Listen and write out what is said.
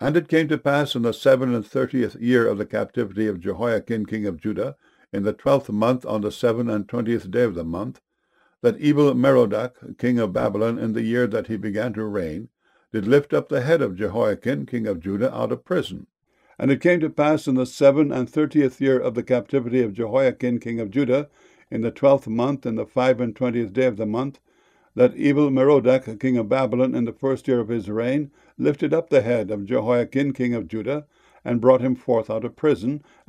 And it came to pass in the 37th year of the captivity of Jehoiakim king of Judah, in the 12th month, on the 27th day of the month, that Evil-Merodach king of Babylon, in the year that he began to reign, did lift up the head of Jehoiakim king of Judah out of prison. And it came to pass in the 37th year of the captivity of Jehoiakim king of Judah, in the 12th month, in the 25th day of the month, that Evil-Merodach king of Babylon, in the first year of his reign, lifted up the head of Jehoiakim king of Judah, and brought him forth out of prison,